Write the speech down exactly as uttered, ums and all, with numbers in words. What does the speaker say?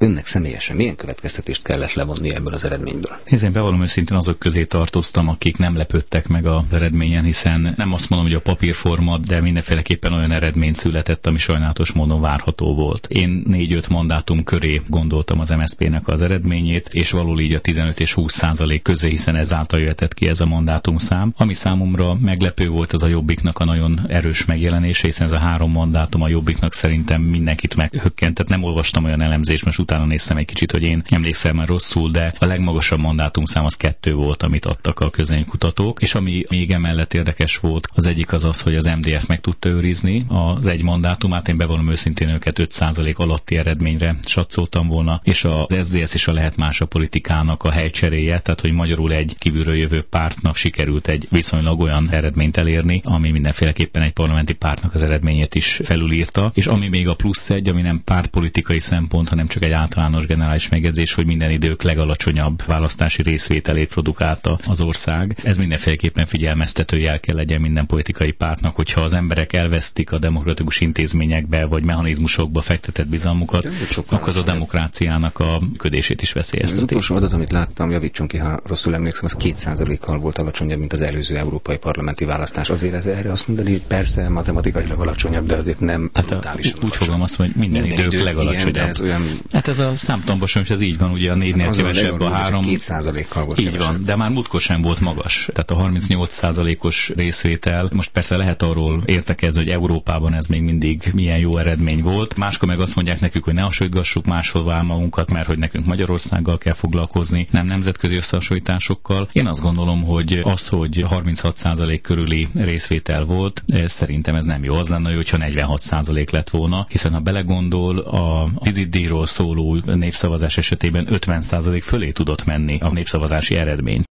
Önnek személyesen milyen következtetést kellett levonni ebből az eredményből? Én bevallom őszintén azok közé tartoztam, akik nem lepődtek meg az eredményen, hiszen nem azt mondom, hogy a papírforma, de mindenféleképpen olyan eredmény született, ami sajnálatos módon várható volt. Én négy-öt mandátum köré gondoltam az em es zé pének az eredményét, és való így a tizenöt és húsz százalék közé, hiszen ezáltal jöhetett ki ez a mandátumszám. Ami számomra meglepő volt, az a Jobbiknak a nagyon erős megjelenése, hiszen ez a három mandátum a Jobbiknak szerintem mindenkit meghökkent. Tehát nem olvastam olyan elemzést, most utána néztem egy kicsit, hogy én emlékszem már rosszul, de a legmagasabb mandátumszám az kettő volt, amit adtak a közvéleménykutatók, és ami még emellett érdekes volt, az egyik az az, hogy az em dé ef meg tudta őrizni az egy mandátumát, én bevallom őszintén őket öt százalék alatti eredményre satszoltam volna, és az es zé dé es is a lehet más a politikának a helycseréje, tehát hogy magyarul egy kívülről jövő pártnak sikerült egy viszonylag olyan eredményt elérni, ami mindenféleképpen egy parlamenti pártnak az eredményét is felülírta, és ami még a plusz egy, ami nem pártpolitikai szempont, hanem csak egy általános generális megjegyzés, hogy minden idők legalacsonyabb választási részvételét produkálta az ország. Ez mindenféleképpen figyelmeztető jel kell legyen minden politikai pártnak, hogyha az emberek elvesztik a demokratikus intézményekbe vagy mechanizmusokba fektetett bizalmukat, akkor az a demokráciának a működését is veszélyezteti. Az utolsó adat, amit láttam, javítson ki, ha rosszul emlékszem, az két százalékkal volt alacsonyabb, mint az előző európai parlamenti választás. Azért ez erre azt mondani, hogy persze matematikailag alacsonyabb, de azért nem hát brutálisan úgy fogom azt, hogy minden, minden idők idő, legalacsonyabb. Igen, ez olyan... Hát ez a számtombosom, és ez így van, ugye a négynél hát kevesebb a három. két százalékkal volt így kevesebb. Van, de már múltkor sem volt magas. Tehát a harmincnyolc százalékos részvétel, most persze lehet arról értekezni, hogy Európában ez még mindig milyen jó eredmény volt. Máskor meg azt mondják nekünk, hogy ne hasonlítgassuk máshová magunkat, mert hogy nekünk Magyarországgal kell foglalkozni, nem nemzetközi összehasonlításokkal. Én azt gondolom, hogy az, hogy harminchat százalék körüli részvétel volt, szerintem ez nem jó. Az lenne, hogyha negyvenhat százalék lett volna, hiszen ha belegondol, a vízidíjról szóló népszavazás esetében ötven százalék fölé tudott menni a népszavazási eredmény.